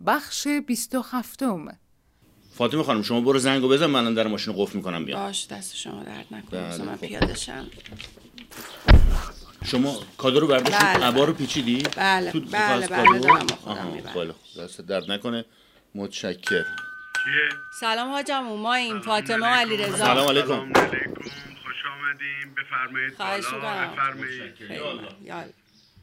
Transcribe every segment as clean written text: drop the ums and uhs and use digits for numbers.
بخش 27. فاطمه خانم شما برو زنگو بزن، من در ماشین قفل میکنم بیام. باش، دست شما درد نکنه. بله، من خب. پیاده شم. شما کادو رو برداشت، بله، عبا رو پیچیدی؟ بله تو بله کادو؟ بله دارم با خودم آها، میبرم. خیلی خوب. دست درد نکنه. متشکر. سلام حاجمون، ما این فاطمه و علیرضا. سلام علیکم. سلام علیکم، خوش آمدین. بفرمایید خواهش بالا. می‌کنم. بفرمایید.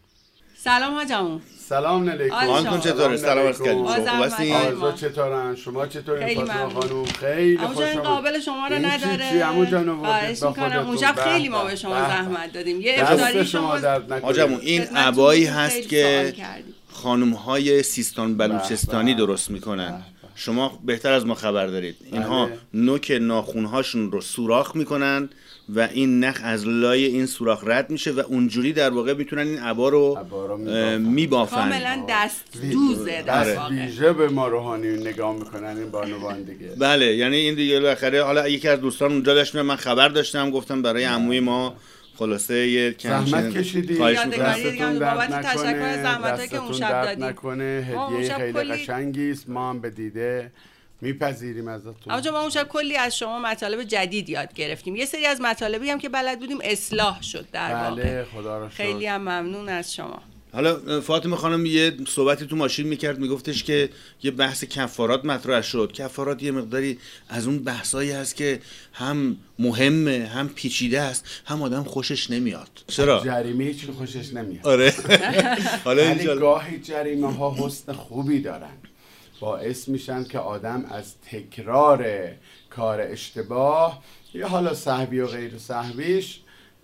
سلام حاجمون. سلام علیکم. آنتون چطوره؟ سلام عرض کردیم. شما خوب هستین؟ آرزو چطورن؟ شما چطورین خیلی فاطمه ممنون. خانم؟ خیلی خوش عمو جان آمدید. قابل شما رو نداره. چی عمو جان آوردید خواهش با می‌کنم. خودتون؟ اون شب خیلی ما به شما زحمت دادیم. یه افطاری شما درد نکنه. آجامون این خدمتتون عبایی خیلی هست سوال که کردیم. خانم‌های سیستان بلوچستانی به به. درست میکنن. شما بهتر از ما خبر دارید. اینها بله. نوک ناخونهاشون رو سوراخ میکنن و این نخ از لای این سوراخ رد میشه و اونجوری در واقع میتونن این عبا رو میبافن. کاملا دست دوزه در دست واقع. ویژه به ما روحانی نگاه میکنن این بانوان دیگه. بله، یعنی این دیگه بالاخره حالا یکی از دوستان اونجا داشت، من خبر داشتم، گفتم برای عموی ما خلاصه یه زحمت کشیدی. خواهش یادگاری می‌کنم. دیگه هم بابت تشکر از زحمتایی که اون شب دادیم. نکنه. ما اون هدیه شب خیلی کلی- قشنگی است، ما هم به دیده میپذیریم ازتون. اما ما اون شب کلی از شما مطالب جدید یاد گرفتیم. یه سری از مطالبی هم که بلد بودیم اصلاح شد در واقع. بله خدا رو شکر. خیلی هم ممنون از شما. حالا فاطمه خانم یه صحبتی تو ماشین میکرد، میگفتش که یه بحث کفارات مطرح شد. کفارات یه مقداری از اون بحثایی هست که هم مهمه، هم پیچیده است، هم آدم خوشش نمیاد. چرا؟ جریمه هیچ خوشش نمیاد. آره. حالا ولی اینجا گاهی جریمه ها حسن خوبی دارن، باعث میشن که آدم از تکرار کار اشتباه یا حالا سهوی و غیر سهویش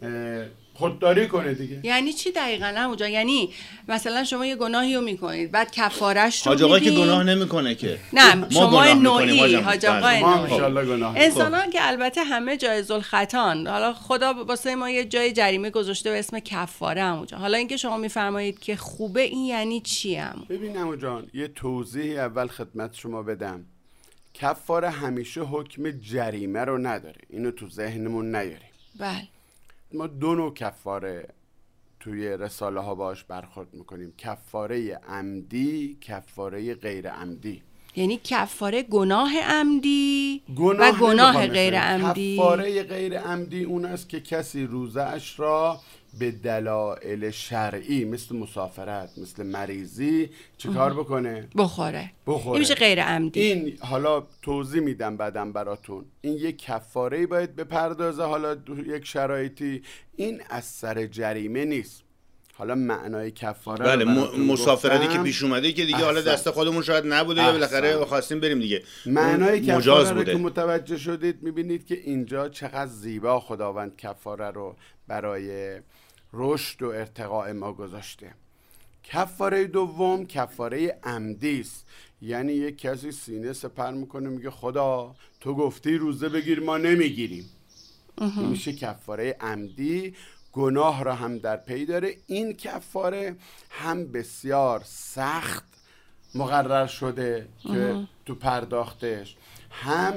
خودداری کنه دیگه. یعنی چی دقیقاً همونجا؟ یعنی مثلا شما یه گناهی رو میکنید، بعد کفارش رو حاج آقا که میدین. گناه نمیکنه که. نه ما شما گناه نوعی می‌کنیم، حاج بله. آقای ما هم نوعی. انشالله گناه انسان که البته همه جایز الخطان، حالا خدا واسه ما یه جای جریمه گذاشته به اسم کفاره همونجا. حالا اینکه شما میفرمایید که خوبه، این یعنی چی هم؟ ببین عمو جان، یه توضیح اول خدمت شما بدم. کفاره همیشه حکم جریمه رو نداره، اینو تو ذهنمون نیاریم. بله. ما دو نوع کفاره توی رساله ها باش برخورد میکنیم، کفاره عمدی، کفاره غیر عمدی. یعنی کفاره گناه عمدی و گناه گناه نمی‌خوام غیر بگم. عمدی. کفاره غیر عمدی اون است که کسی روزه اش را به دلایل شرعی مثل مسافرت، مثل مریضی چه کار بکنه؟ بخوره. بخوره. این میشه غیر عمدی. این حالا توضیح میدم بعدم براتون. این یک کفاره‌ای باید بپردازه، حالا یک شرایطی. این از سر جریمه نیست. حالا معنای کفاره بله، رو براتون مسافرتی گفتم. که پیش اومده که دیگه حالا احسن. دست خودمون شاید نبوده یا بالاخره احسن. خواستیم بریم دیگه. معنای اون مجاز کفاره رو بوده. که متوجه شدید میبینید که اینجا چقدر زیبا خداوند کفاره رو برای رشد و ارتقاء ما گذاشته. کفاره دوم کفاره عمدی است. یعنی یک کسی سینه سپر میکنه میگه خدا تو گفتی روزه بگیر ما نمیگیریم. این میشه کفاره عمدی، گناه را هم در پی داره. این کفاره هم بسیار سخت مقرر شده که تو پرداختش، هم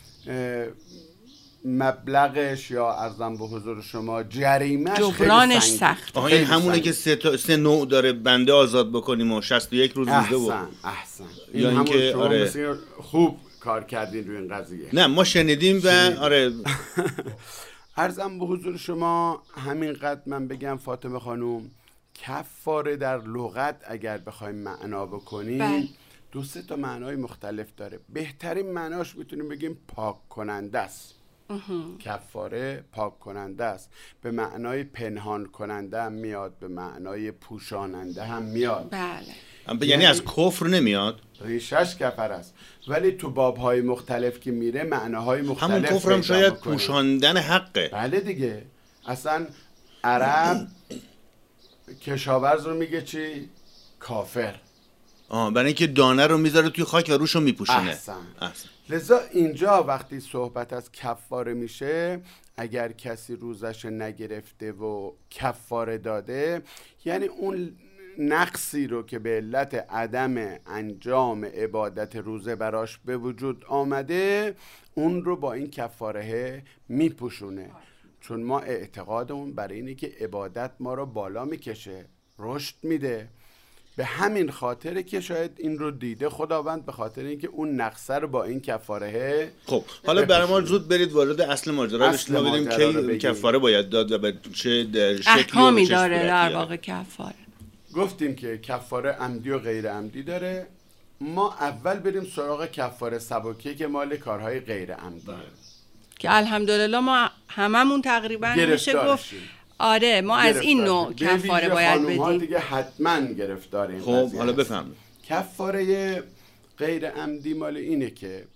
مبلغش یا عرضم به حضور شما جریمش جبرانش خیلی سخت. آها، این همونه که سه نوع داره، بنده آزاد بکنیم و 61 روز روزه بود. احسن. یا این همون اینکه شما آره. بسیار خوب کار کردین روی این قضیه. نه ما شنیدیم و آره. عرضم به حضور شما همینقدر من بگم فاطمه خانوم، کفاره در لغت اگر بخوایم معنا بکنیم بله. دو سه تا معنای مختلف داره. بهترین معناش میتونیم بگیم پاک کننده است. کفاره پاک کننده است. به معنای پنهان کننده هم میاد، به معنای پوشاننده هم میاد. بله. یعنی از کفر نمیاد. ریشش کفر است، ولی تو بابهای مختلف که میره معناهای مختلف همون کفر هم پیدا شاید می‌کنه. پوشاندن حقه. بله دیگه. اصلا عرب کشاورز رو میگه چی؟ کافر. برای اینکه دانه رو میذاره توی خاک و روشو میپوشونه. احسن. لذا اینجا وقتی صحبت از کفاره میشه، اگر کسی روزش نگرفته و کفاره داده، یعنی اون نقصی رو که به علت عدم انجام عبادت روزه براش به وجود آمده، اون رو با این کفاره میپوشونه. چون ما اعتقادمون برای اینه که عبادت ما رو بالا میکشه، رشد میده. به همین خاطره که شاید این رو دیده خداوند، به خاطر اینکه اون نقصه رو با این کفاره. خب حالا برای ما زود برید وارد اصل ماجرا بشیم، بدیم که کفاره باید داد و به چه شکلی احکامی داره در واقع کفاره. گفتیم که کفاره عمدی و غیر عمدی داره. ما اول بریم سراغ کفاره سبکی که مال کارهای غیر عمدی که الحمدلله ما هممون تقریبا میشه گفت آره ما از این نوع کفاره باید بدیم. دیگه حتما گرفتاریم. خب حالا بفهمید. کفاره غیر عمدی مال اینه که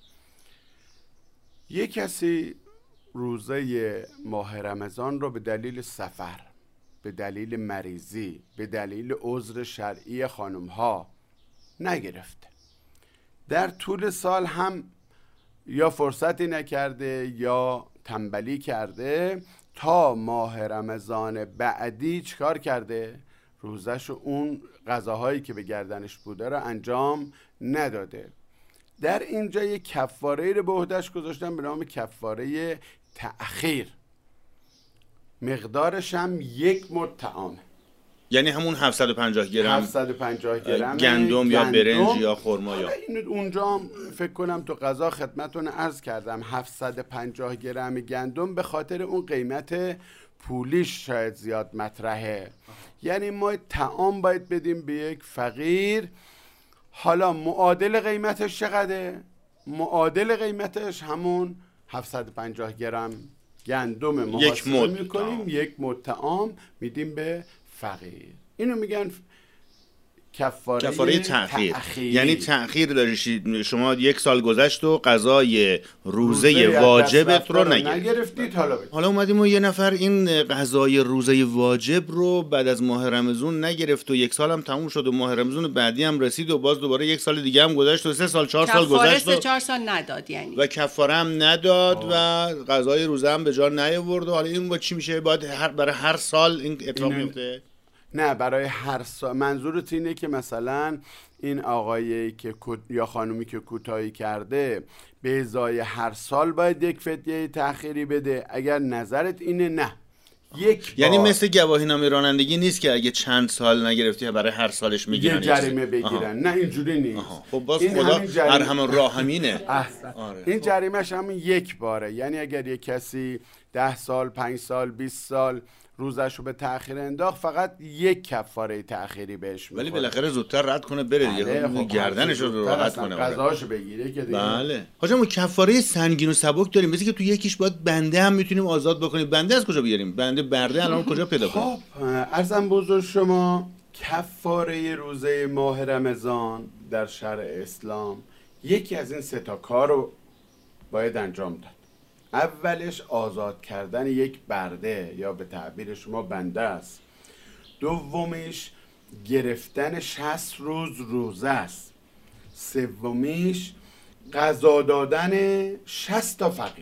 یک کسی روزه ماه رمضان رو به دلیل سفر، به دلیل مریضی، به دلیل عذر شرعی خانم‌ها نگرفته، در طول سال هم یا فرصتی نکرده یا تنبلی کرده، تا ماه رمضان بعدی چیکار کرده؟ روزش و اون غذاهایی که به گردنش بوده رو انجام نداده. در اینجا یک کفاره رو به عهده‌اش گذاشتن به نام کفاره تأخیر. مقدارش هم 1 مد طعامه، یعنی همون 750 گرم گندم یا برنج یا خرما. یا اونجا هم فکر کنم تو غذا خدمتتون عرض کردم 750 گرم گندم به خاطر اون قیمت پولیش شاید زیاد مطرحه. یعنی ما طعام باید بدیم به یک فقیر. حالا معادل قیمتش چقدره؟ معادل قیمتش همون 750 گرم گندم محاسبه میکنیم، 1 مد طعام میدیم به فقیر. اینو میگن کفاره تأخیر. یعنی تأخیر دارید شما 1 سال گذشت و قضای روزه واجبت رو نگرفتید. حالا اومدیم و یه نفر این قضای روزه واجب رو بعد از ماه رمضان نگرفت و 1 سال هم تموم شد و ماه رمضان بعدی هم رسید و باز دوباره 1 سال دیگه هم گذشت و 3 سال 4 سال گذشت و 4 سال نداد یعنی و کفاره هم نداد و قضای روزه هم به جا نیاورد. و حالا این با چی میشه؟ باید برای هر سال این اتفاق میفته؟ نه، برای هر سال. منظورت اینه که مثلا این آقایی که یا خانومی که کوتاهی کرده به ازای هر سال باید یک فدیه تأخیری بده؟ اگر نظرت اینه نه، یعنی مثل گواهینامه رانندگی نیست که اگه چند سال نگرفتی برای هر سالش میگیرن یه جریمه بگیرن. نه اینجوری نیست. خب باز خدا ارحم الراحمینه. آره. این جریمهش همون 1 باره. یعنی اگر یک کسی 10 سال 5 سال 20 سال روزش رو به تأخیر انداخت، فقط 1 کفاره تأخیری بهش میخوره. ولی بالاخره زودتر رد کنه بره دیگه. خب گردنش رو راحت کنه، قضاشو بگیره که دیگه. بله. حاجا ما کفاره سنگین و سبک داریم، مثل که تو یکیش باید بنده هم میتونیم آزاد بکنیم. بنده از کجا بیاریم؟ برده الان کجا پیدا کنیم؟ خب عرضم بزرگ شما، کفاره روزه ماه رمضان در شرع اسلام یکی از این 3 تا کار رو باید انجام داد. اولش آزاد کردن یک برده یا به تعبیر شما بنده است. دومیش گرفتن 60 روز روزه است. سومیش غذا دادن 60 تا فقیر.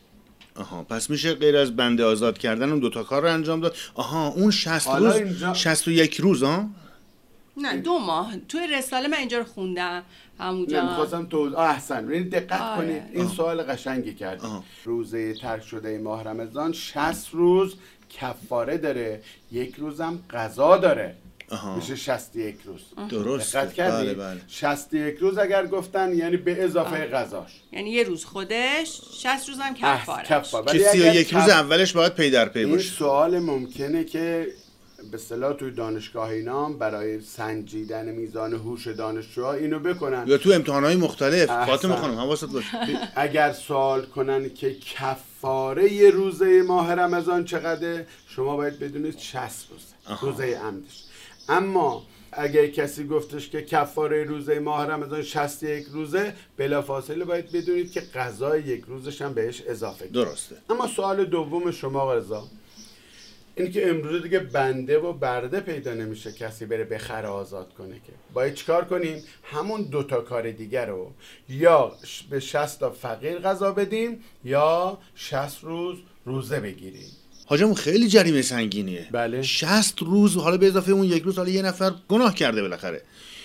پس میشه غیر از بنده آزاد کردن اون 2 تا کار رو انجام داد. اون 60 روز 61 روز نه 2 ماه. توی رساله من اینجا رو خوندم همونجا. نمیخواستم تو احسن ببینید دقت کنید. این سوال قشنگی کردید. روزه ترک شده ماه رمضان 60 روز کفاره داره، 1 روزم قضا داره. میشه 61 روز. درست. دقت کردید؟ بله. 61 روز اگر گفتن یعنی به اضافه قضاش، یعنی 1 روز خودش 60 روز هم کفاره. که 31 روز اولش باید پی در پی باشه. این سوال ممکنه که به اصطلاح توی دانشگاه اینا برای سنجیدن میزان هوش دانشجوها اینو بکنن یا تو امتحانات مختلف. فاطمه خانم حواست باشه اگر سوال کنن که کفاره روزه ماه رمضان چقدره، شما باید بدونید 60 روزه روزه عمدش. اما اگر کسی گفتش که کفاره روزه ماه رمضان 61 روزه، بلافاصله باید بدونید که قضای 1 روزش هم بهش اضافه کنید. درسته. اما سوال دوم شما رضا این که امروز دیگه بنده و برده پیدا نمیشه کسی بره بخره آزاد کنه، که باید چیکار کنیم؟ همون 2 تا کار دیگر رو یا به 60 تا فقیر غذا بدیم یا 60 روز روزه بگیریم. حاجم خیلی جریمه سنگینیه. بله. 60 روز، حالا به اضافه اون 1 روز حالا یه نفر گناه کرده بالاخره.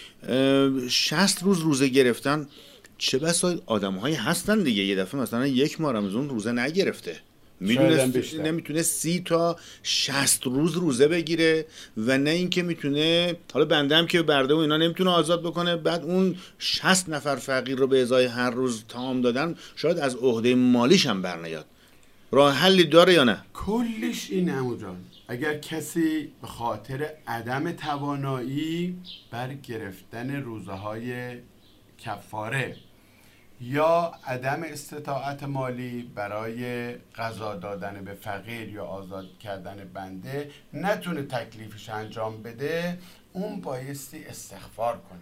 60 روز روزه گرفتن، چه بسا آدم‌هایی هستن دیگه یه دفعه مثلا 1 ماه رمضان روزه نگرفته نمیتونه 30 تا 60 روز روزه بگیره و نه اینکه میتونه، حالا بنده هم که برده و اینا نمیتونه آزاد بکنه، بعد اون 60 نفر فقیر رو به ازای هر روز طعام دادن شاید از عهده مالیش هم برنیاد. راه حلی داره یا نه؟ کلش این عمو جان، اگر کسی به خاطر عدم توانایی بر گرفتن روزهای کفاره یا عدم استطاعت مالی برای غذا دادن به فقیر یا آزاد کردن بنده نتونه تکلیفش انجام بده، اون بایستی استغفار کنه،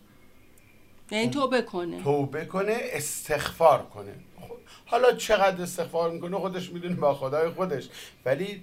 یعنی توبه کنه استغفار کنه. حالا چقدر استغفار میکنه خودش میدونه با خدای خودش، ولی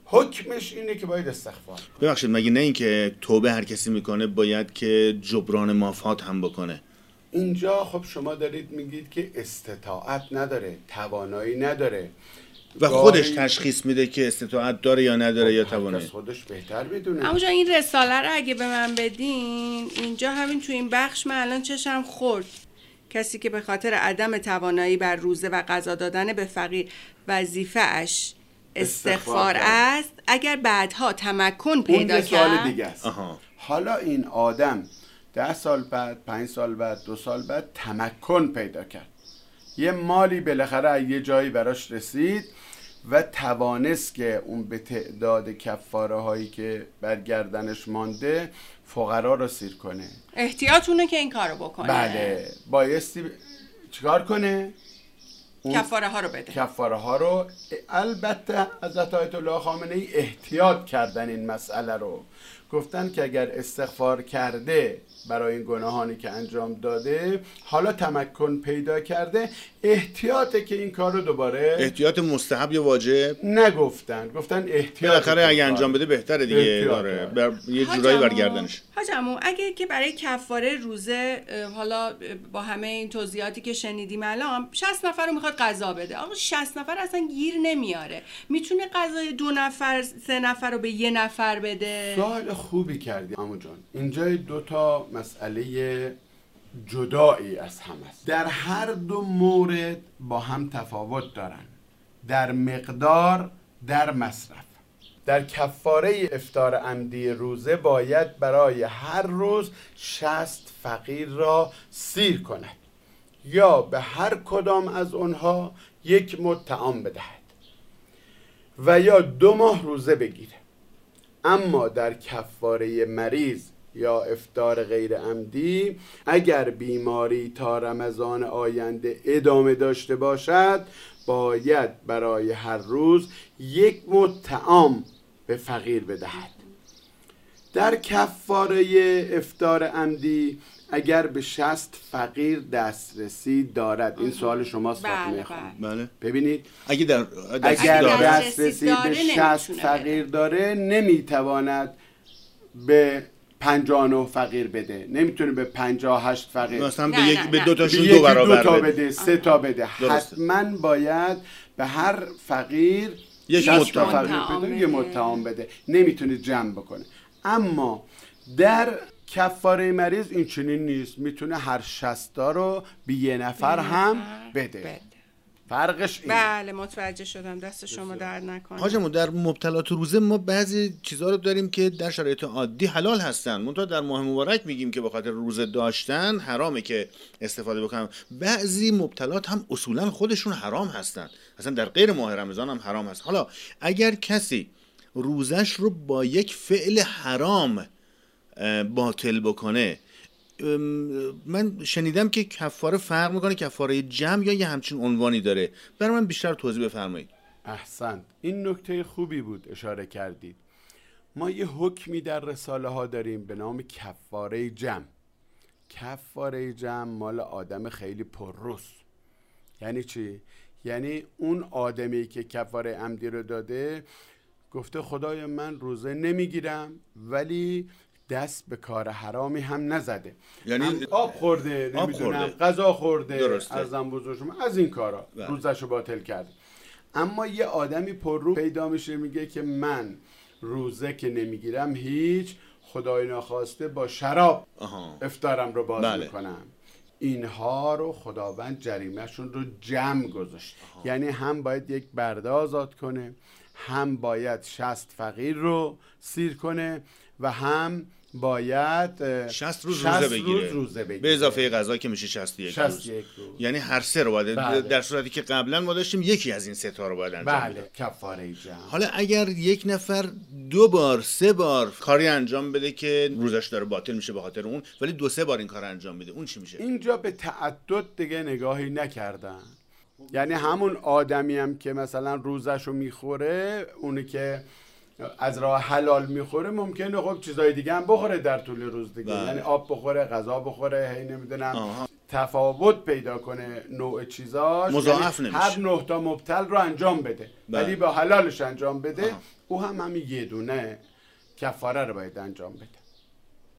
حکمش اینه که باید استغفار. ببخشید مگه نه اینکه توبه هر کسی میکنه باید که جبران مافات هم بکنه؟ اینجا خب شما دارید میگید که استطاعت نداره، توانایی نداره و خودش تشخیص میده که استطاعت داره یا نداره یا توانایی. خودش بهتر میدونه. اما جا این رساله رو اگه به من بدین، اینجا همین تو این بخش من الان چشم خورد. کسی که به خاطر عدم توانایی بر روزه و غذا دادن به فقیر وظیفه اش استغفار است، اگر بعدها تمکن پیدا کرد. سوال دیگه است. حالا این آدم 10 سال بعد، 5 سال بعد، 2 سال بعد تمکن پیدا کرد، یه مالی بالاخره از یه جایی براش رسید و توانست که اون به تعداد کفاره هایی که برگردنش مانده فقرا رو سیر کنه. احتیاطونه که این کارو بکنه. بله، بایستی چیکار کنه؟ کفاره ها رو بده. کفاره ها رو. البته حضرت آیت الله خامنه ای احتیاط کردن این مسئله رو، گفتن که اگر استغفار کرده برای این گناهانی که انجام داده، حالا تمکن پیدا کرده، احتیاطه که این کار رو دوباره. احتیاط مستحب یا واجب نگفتن، گفتن احتیاط. بالاخره اگه انجام بده بهتره دیگه، داره یه جورایی برگردنش. حاج عمو اگه که برای کفاره روزه، حالا با همه این توضیحاتی که شنیدیم الان، 60 نفر رو میخواد غذا بده، آقا 60 نفر اصلا گیر نمیاره، میتونه غذای 2 نفر 3 نفر رو به 1 نفر بده؟ سوال خوبی کردی عمو جان. اینجا 2 تا مسئله جدایی از هم است. در هر دو مورد با هم تفاوت دارن، در مقدار، در مصرف. در کفاره افطار عمدی روزه باید برای هر روز 60 فقیر را سیر کند یا به هر کدام از آنها 1 مد طعام بدهد و یا 2 ماه روزه بگیره. اما در کفاره مریض یا افطار غیر عمدی، اگر بیماری تا رمضان آینده ادامه داشته باشد، باید برای هر روز 1 مد طعام به فقیر بدهد. در کفاره افطار عمدی اگر به 60 فقیر دسترسی دارد، این سوال شماست فاطمه خانم. بله. ببینید اگر دسترسی به 60 فقیر داره، نمیتواند به 59 فقیر بده، نمیتونه به 58 فقیر، مثلا به 2 تاشون 2 برابر بده، 3 تا بده. حتما باید به هر فقیر 1 مد طعام بده، نمیتونه جمع بکنه. اما در کفاره مریض این چنین نیست، میتونه هر 60 تا رو به 1 نفر هم بده. فرقش این. بله متوجه شدم، دست شما درد نکنه. حاجمون در مبتلات روزه ما بعضی چیزها رو داریم که در شرایط عادی حلال هستن، منتها در ماه مبارک میگیم که به خاطر روزه داشتن حرامه که استفاده بکنم. بعضی مبتلات هم اصولا خودشون حرام هستن، اصلا در غیر ماه رمضان هم حرام هست. حالا اگر کسی روزش رو با یک فعل حرام باطل بکنه، من شنیدم که کفاره فرق میکنه، کفاره جمع یا یه همچین عنوانی داره، برای من بیشتر توضیح بفرمایید. احسنت، این نکته خوبی بود اشاره کردید. ما یه حکمی در رساله ها داریم به نام کفاره جمع. کفاره جمع مال آدم خیلی پرروز. یعنی چی؟ یعنی اون آدمی که کفاره عمدی رو داده گفته خدای من روزه نمیگیرم ولی دست به کار حرامی هم نزده، یعنی آب خورده، نمیدونم غذا خورده، ارزم بزرگ شما از این کارا روزشو باطل کرده. اما یه آدمی پررو پیدا میشه میگه که من روزه که نمیگیرم هیچ، خدای ناخواسته با شراب افطارم رو باز میکنم. اینها رو خداوند جریمهشون رو جمع گذاشت. یعنی هم باید یک برده آزاد کنه، هم باید 60 فقیر رو سیر کنه و هم باید 60 روز روزه بگیره به اضافه غذا که میشه 61 روز. یعنی هر سه رو باید بله. در صورتی که قبلا ما داشتیم یکی از این سه تا رو باید انجام بله بده. کفاره جمع. حالا اگر یک نفر 2 بار 3 بار کاری انجام بده که روزش داره باطل میشه به خاطر اون، ولی 2-3 بار این کار انجام بده، اون چی میشه؟ اینجا به تعدد دیگه نگاهی نکردن. یعنی همون آدمی هم که مثلا روزشو میخوره، اونی که از راه حلال میخوره، ممکنه خب چیزای دیگه هم بخوره در طول روز دیگه. یعنی آب بخوره، غذا بخوره، هی نمیدونم تفاوت پیدا کنه نوع چیزاش، مضاعف یعنی نمیشه. هر 9 تا مبتل رو انجام بده ولی با حلالش انجام بده. او هم همین یه دونه کفاره رو باید انجام بده.